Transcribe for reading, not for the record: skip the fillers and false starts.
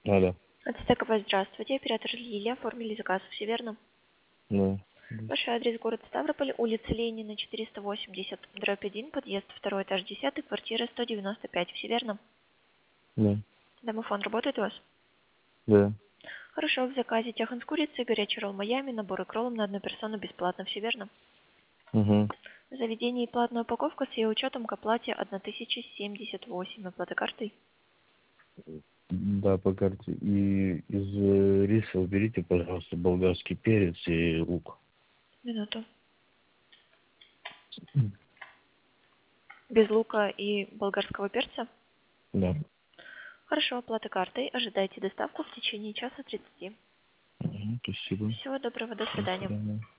Алло. От Стековой здравствуйте. Оператор Лилия. Оформили заказ. Все верно? Да. Да. Ваш адрес город Ставрополь, улица Ленина, 480, дробь 1, подъезд, второй этаж, 10, квартира 195. Все верно? Да. Домофон работает у вас? Да. Хорошо. В заказе тяхан с курицей, горячий ролл Майами, набор и кроллом на одну персону бесплатно. Все верно? Угу. В заведении платная упаковка с ее учетом к оплате 1078. Оплата картой. Да, по карте. И из риса уберите, пожалуйста, болгарский перец и лук. Минуту. М. Без лука и болгарского перца? Да. Хорошо. Оплата картой. Ожидайте доставку в течение часа 30. Спасибо. Всего доброго. До До свидания. свидания.